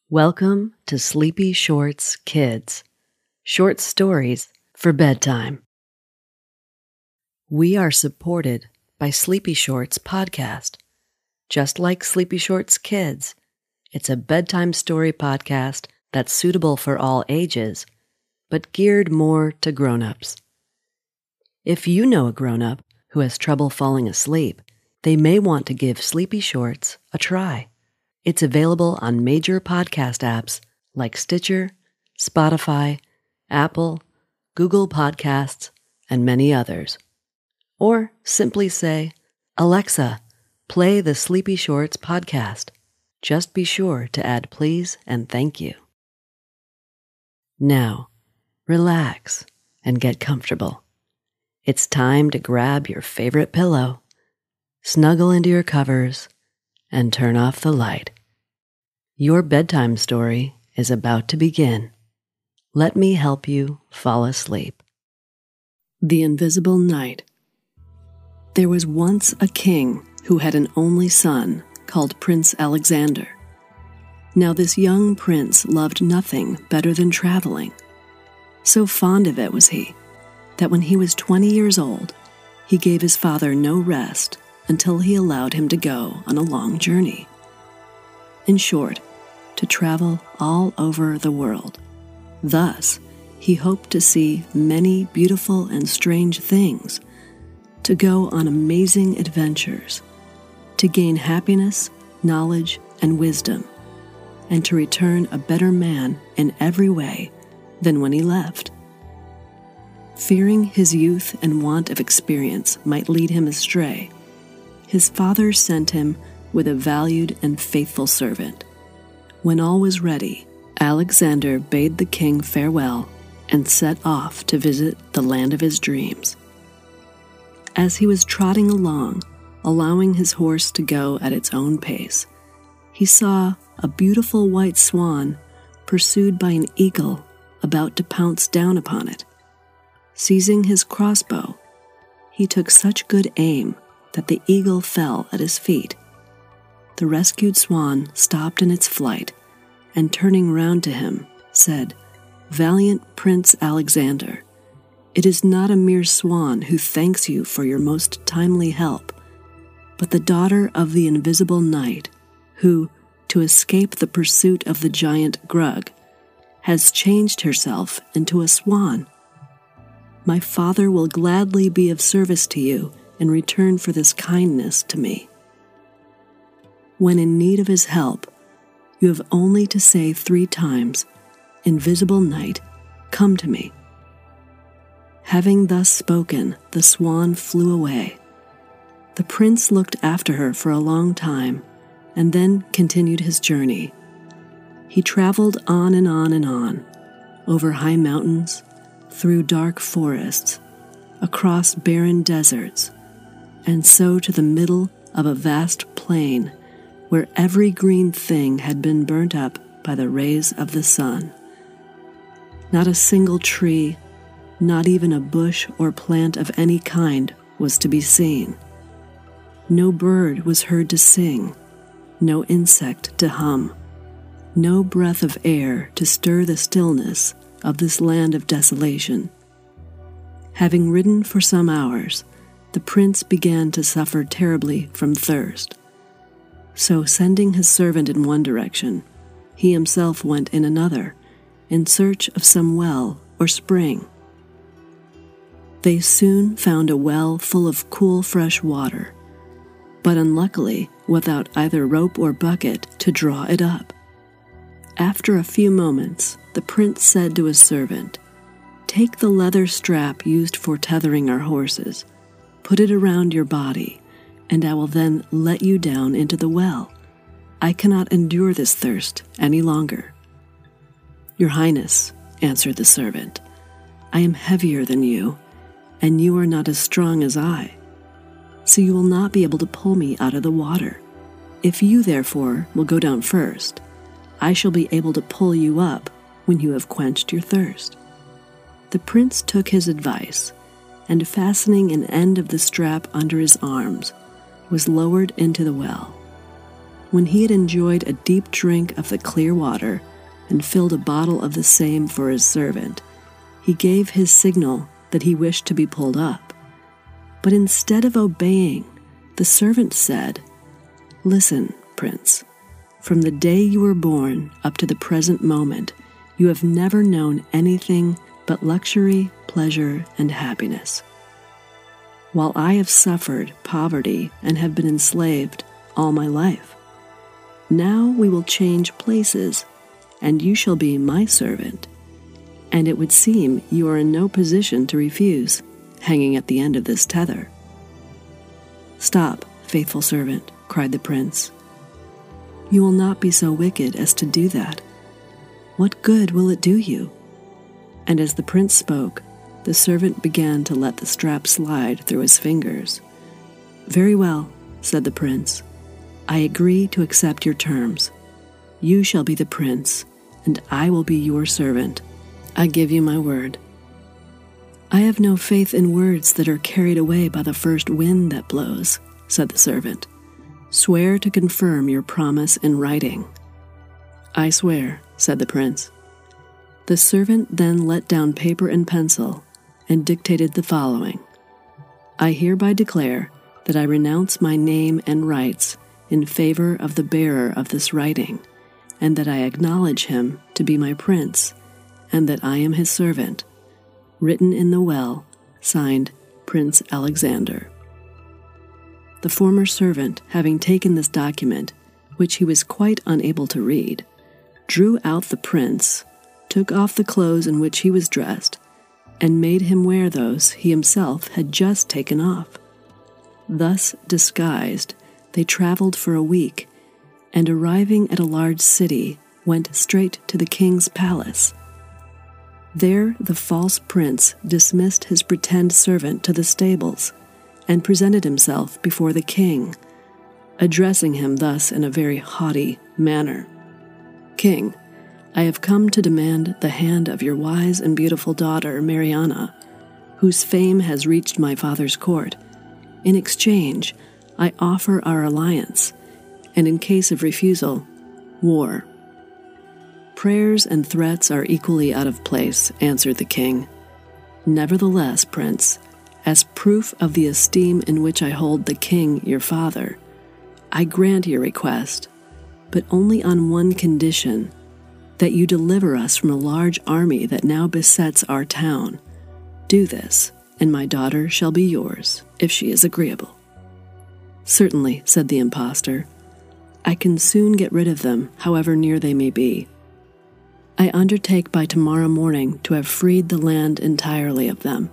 Welcome to Sleepy Shorts Kids, short stories for bedtime. We are supported by Sleepy Shorts Podcast. Just like Sleepy Shorts Kids, it's a bedtime story podcast that's suitable for all ages, but geared more to grown-ups. If you know a grown-up who has trouble falling asleep, they may want to give Sleepy Shorts a try. It's available on major podcast apps like Stitcher, Spotify, Apple, Google Podcasts, and many others. Or simply say, "Alexa, play the Sleepy Shorts podcast." Just be sure to add please and thank you. Now, relax and get comfortable. It's time to grab your favorite pillow, snuggle into your covers, and turn off the light. Your bedtime story is about to begin. Let me help you fall asleep. The Invisible Knight. There was once a king who had an only son called Prince Alexander. Now this young prince loved nothing better than traveling. So fond of it was he, that when he was 20 years old, he gave his father no rest until he allowed him to go on a long journey. In short, to travel all over the world. Thus, he hoped to see many beautiful and strange things, to go on amazing adventures, to gain happiness, knowledge, and wisdom, and to return a better man in every way than when he left. Fearing his youth and want of experience might lead him astray, his father sent him with a valued and faithful servant. When all was ready, Alexander bade the king farewell and set off to visit the land of his dreams. As he was trotting along, allowing his horse to go at its own pace, he saw a beautiful white swan pursued by an eagle about to pounce down upon it. Seizing his crossbow, he took such good aim that the eagle fell at his feet. The rescued swan stopped in its flight and, turning round to him, said, "Valiant Prince Alexander, it is not a mere swan who thanks you for your most timely help, but the daughter of the Invisible Knight, who, to escape the pursuit of the giant Grug, has changed herself into a swan. My father will gladly be of service to you in return for this kindness to me. When in need of his help, you have only to say 3 times, 'Invisible Knight, come to me.'" Having thus spoken, the swan flew away. The prince looked after her for a long time, and then continued his journey. He traveled on and on and on, over high mountains, through dark forests, across barren deserts, and so to the middle of a vast plain where every green thing had been burnt up by the rays of the sun. Not a single tree, not even a bush or plant of any kind was to be seen. No bird was heard to sing, no insect to hum, no breath of air to stir the stillness of this land of desolation. Having ridden for some hours, the prince began to suffer terribly from thirst. So, sending his servant in one direction, he himself went in another, in search of some well or spring. They soon found a well full of cool, fresh water, but unluckily without either rope or bucket to draw it up. After a few moments, the prince said to his servant, "Take the leather strap used for tethering our horses, put it around your body, and I will then let you down into the well. I cannot endure this thirst any longer." "Your Highness," answered the servant, "I am heavier than you, and you are not as strong as I, so you will not be able to pull me out of the water. If you, therefore, will go down first, I shall be able to pull you up when you have quenched your thirst." The prince took his advice, and fastening an end of the strap under his arms, was lowered into the well. when he had enjoyed a deep drink of the clear water and filled a bottle of the same for his servant, he gave his signal that he wished to be pulled up. But instead of obeying, the servant said, "Listen, Prince, from the day you were born up to the present moment, you have never known anything but luxury, pleasure, and happiness. While I have suffered poverty and have been enslaved all my life. Now we will change places, and you shall be my servant. And it would seem you are in no position to refuse, hanging at the end of this tether." "Stop, faithful servant," cried the prince. "You will not be so wicked as to do that. What good will it do you?" And as the prince spoke, the servant began to let the strap slide through his fingers. "Very well," said the prince. "I agree to accept your terms. You shall be the prince, and I will be your servant. I give you my word." "I have no faith in words that are carried away by the first wind that blows," said the servant. "Swear to confirm your promise in writing." "I swear," said the prince. The servant then let down paper and pencil and dictated the following: "I hereby declare that I renounce my name and rights in favor of the bearer of this writing, and that I acknowledge him to be my prince, and that I am his servant. Written in the well, signed Prince Alexander." The former servant, having taken this document, which he was quite unable to read, drew out the prince, took off the clothes in which he was dressed, and made him wear those he himself had just taken off. Thus disguised, they traveled for a week, and arriving at a large city, went straight to the king's palace. There the false prince dismissed his pretend servant to the stables, and presented himself before the king, addressing him thus in a very haughty manner: "King, I have come to demand the hand of your wise and beautiful daughter, Mariana, whose fame has reached my father's court. In exchange, I offer our alliance, and in case of refusal, war." "Prayers and threats are equally out of place," answered the king. "Nevertheless, prince, as proof of the esteem in which I hold the king, your father, I grant your request, but only on one condition: that you deliver us from a large army that now besets our town. Do this, and my daughter shall be yours, if she is agreeable." "Certainly," said the impostor. "I can soon get rid of them, however near they may be. I undertake by tomorrow morning to have freed the land entirely of them."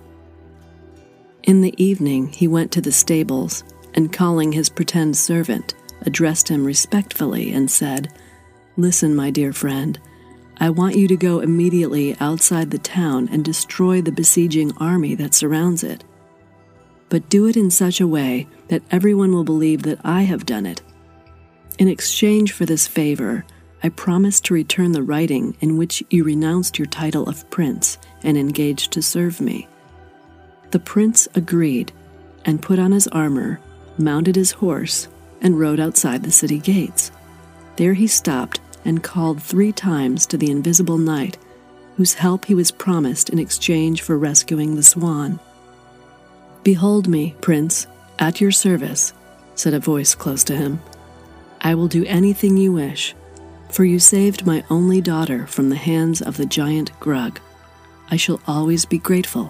In the evening he went to the stables, and calling his pretend servant, addressed him respectfully and said, "Listen, my dear friend, I want you to go immediately outside the town and destroy the besieging army that surrounds it. But do it in such a way that everyone will believe that I have done it. In exchange for this favor, I promise to return the writing in which you renounced your title of prince and engaged to serve me." The prince agreed, and put on his armor, mounted his horse, and rode outside the city gates. There he stopped and called 3 times to the invisible knight, whose help he was promised in exchange for rescuing the swan. "Behold me, prince, at your service," said a voice close to him. "I will do anything you wish, for you saved my only daughter from the hands of the giant Grug. I shall always be grateful."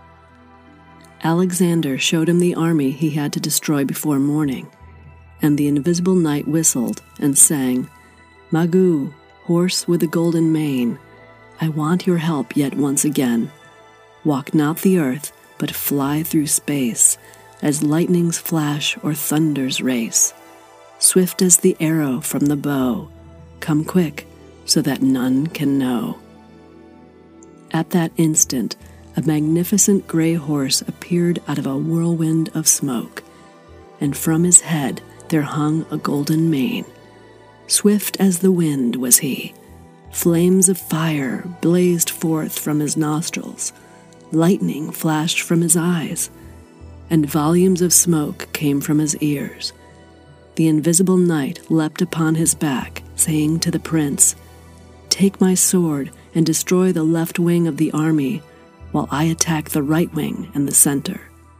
Alexander showed him the army he had to destroy before morning, and the invisible knight whistled and sang, "Magoo, horse with a golden mane, I want your help yet once again. Walk not the earth, but fly through space, as lightnings flash or thunders race. Swift as the arrow from the bow, come quick, so that none can know." At that instant, a magnificent gray horse appeared out of a whirlwind of smoke, and from his head there hung a golden mane. Swift as the wind was he. Flames of fire blazed forth from his nostrils, lightning flashed from his eyes, and volumes of smoke came from his ears. the invisible knight leapt upon his back, saying to the prince, "Take my sword and destroy the left wing of the army, while I attack the right wing and the center."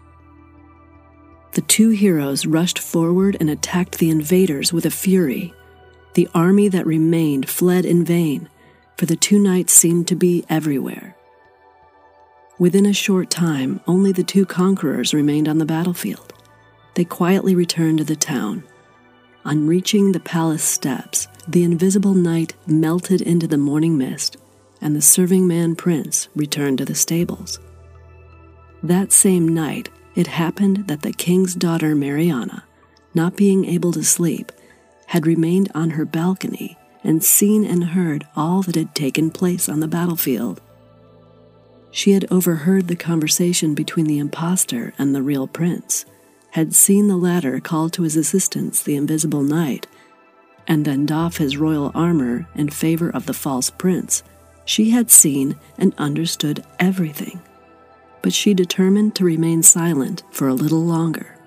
The two heroes rushed forward and attacked the invaders with a fury. The army that remained fled in vain, for the two knights seemed to be everywhere. Within a short time, only the two conquerors remained on the battlefield. They quietly returned to the town. On reaching the palace steps, the invisible knight melted into the morning mist, and the serving man prince returned to the stables. That same night, it happened that the king's daughter Mariana, not being able to sleep, had remained on her balcony and seen and heard all that had taken place on the battlefield. She had overheard the conversation between the impostor and the real prince, had seen the latter call to his assistance the invisible knight, and then doff his royal armor in favor of the false prince. She had seen and understood everything, but she determined to remain silent for a little longer.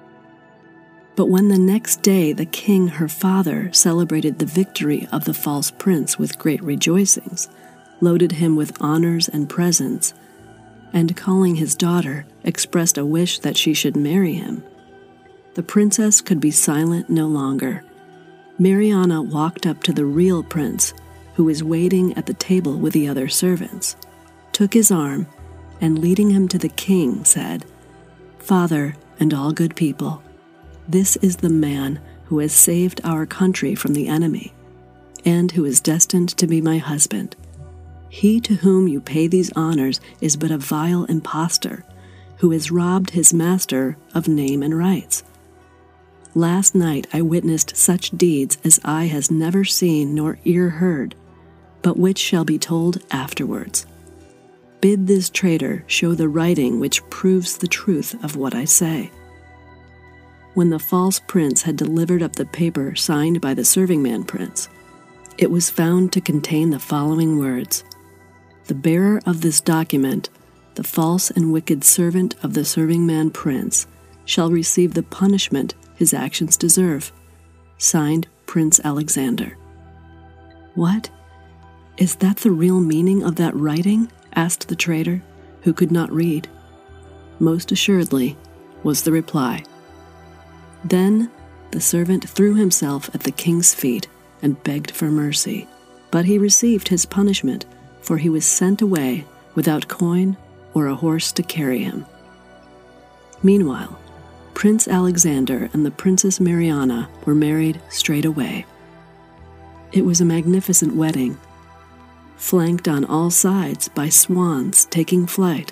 But when the next day the king, her father, celebrated the victory of the false prince with great rejoicings, loaded him with honors and presents, and calling his daughter, expressed a wish that she should marry him, the princess could be silent no longer. Mariana walked up to the real prince, who was waiting at the table with the other servants, took his arm, and leading him to the king, said, "Father and all good people, this is the man who has saved our country from the enemy, and who is destined to be my husband. He to whom you pay these honors is but a vile impostor, who has robbed his master of name and rights. Last night I witnessed such deeds as eye has never seen nor ear heard, but which shall be told afterwards. Bid this traitor show the writing which proves the truth of what I say." When the false prince had delivered up the paper signed by the serving man prince, it was found to contain the following words: "The bearer of this document, the false and wicked servant of the serving man prince, shall receive the punishment his actions deserve. Signed, Prince Alexander." "What? Is that the real meaning of that writing?" asked the traitor, who could not read. "Most assuredly," was the reply. Then the servant threw himself at the king's feet and begged for mercy, but he received his punishment, for he was sent away without coin or a horse to carry him. Meanwhile, Prince Alexander and the Princess Mariana were married straight away. It was a magnificent wedding, flanked on all sides by swans taking flight,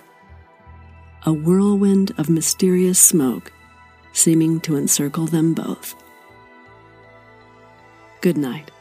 a whirlwind of mysterious smoke seeming to encircle them both. Good night.